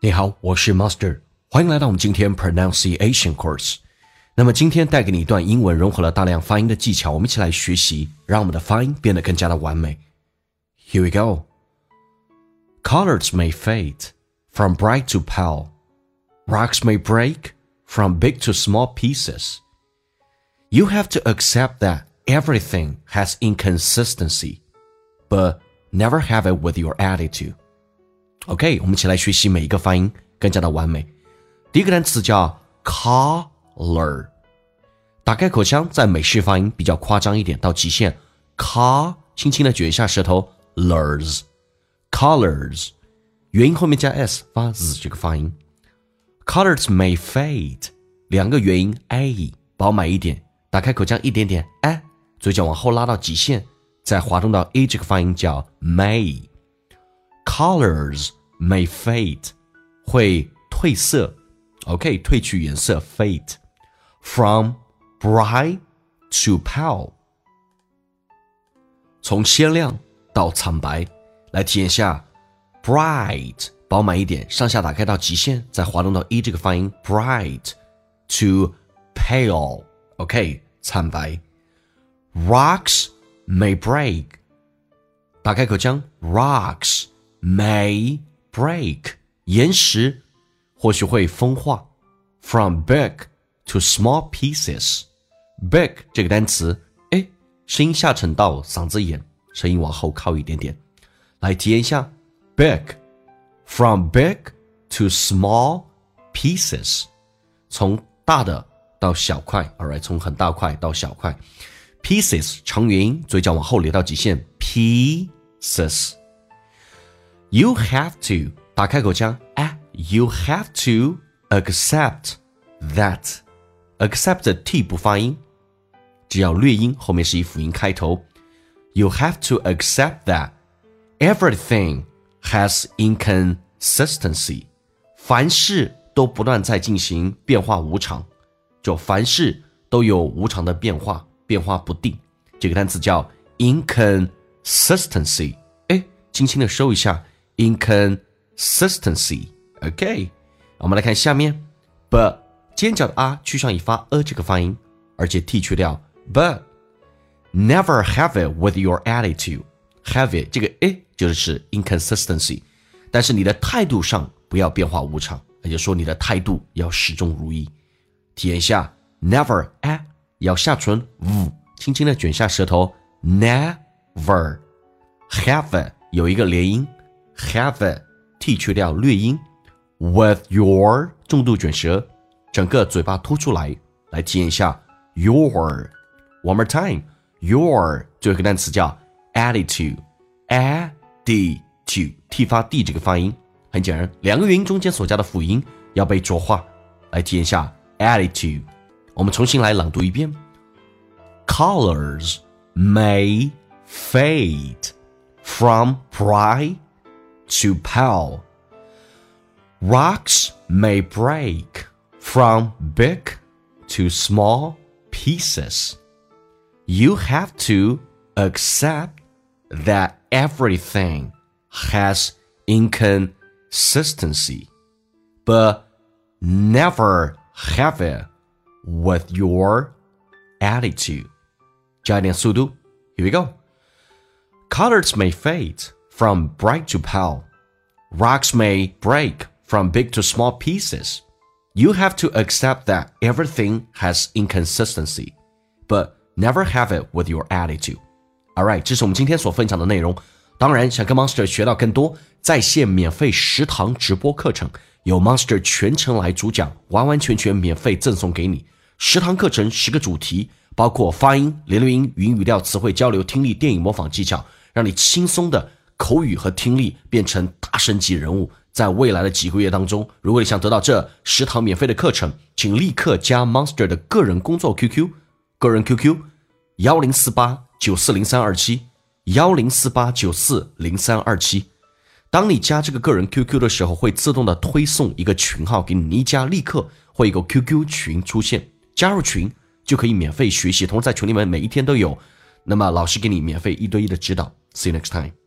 你好，我是 Master， 欢迎来到我们今天 Pronunciation Course。那么今天带给你一段英文，融合了大量发音的技巧，我们一起来学习，让我们的发音变得更加的完美。Here we go. Colors may fade from bright to pale. Rocks may break from big to small pieces. You have to accept that everything has inconsistency, but never have it with your attitude. OK， 我们一起来学习每一个发音更加的完美。第一个单词叫 color， 打开口腔，在美式发音比较夸张一点，到极限 car， 轻轻的卷一下舌头 lers colors， 元音后面加 s 发 z 这个发音。Colors may fade， 两个元音 a 饱满一点，打开口腔一点点 a， 嘴角往后拉到极限，再滑动到 a 这个发音叫 may。Colors may fade， 会褪色 OK， 褪去颜色 fade From bright to pale， 从鲜亮到惨白。来体验一下 bright 饱满一点，上下打开到极限，再滑动到 e 这个发音 bright to pale OK， 惨白。Rocks may break， 打开口腔 rocks may break， 岩石或许会风化 From big to small pieces， big 这个单词声音下沉到嗓子眼，声音往后靠一点点。来体验一下 big From big to small pieces， 从大的到小块 Alright， 从很大块到小块。 Pieces 长元音，嘴角往后咧到极限 Pieces。You have to 打开口腔You have to accept that accept 的 t 不发音，只要略音，后面是以辅音开头。You have to accept that everything has inconsistency， 凡事都不断在进行变化无常，就凡事都有无常的变化，变化不定。这个单词叫 inconsistency， 轻轻的收一下Inconsistency OK， 我们来看下面 But 尖角的 a 去上以发这个发音，而且 t 去掉 But never have it with your attitude， Have it 这个就是 inconsistency， 但是你的态度上不要变化无常，也就是说你的态度要始终如一。体验一下 Never 咬下唇轻轻的卷下舌头 Never have it 有一个连音Have it t 去掉略音 With your 重度卷舌，整个嘴巴凸出来。来体验一下 Your One more time Your 最后一个单词叫 Attitude Attitude t 发 d 这个发音，很简单，两个元音中间所加的辅音要被浊化。来体验一下 Attitude， 我们重新来朗读一遍 Colors may fade From bright to pale. Rocks may break from big to small pieces. You have to accept that everything has inconsistency, but never have it with your attitude. 加一点速度 Here we go.Colors may fade from bright to pale. Rocks may break from big to small pieces. You have to accept that everything has inconsistency, but never have it with your attitude. Alright， 这是我们今天所分享的内容。当然，想跟 Monster 学到更多，在线免费10堂直播课程，由 Monster 全程来主讲，完完全全免费赠送给你。10堂课程10个主题，包括发音、连略音、语音语调、词汇交流、听力、电影模仿技巧，让你轻松的口语和听力变成大神级人物。在未来的几个月当中，如果你想得到这10堂免费的课程，请立刻加 Monster 的个人工作 QQ， 个人 QQ 1048940327 1048940327。当你加这个个人 QQ 的时候，会自动的推送一个群号给你，你一加立刻会有个 QQ 群出现，加入群就可以免费学习，同时在群里面每一天都有，那么老师给你免费1对1的指导。See you next time.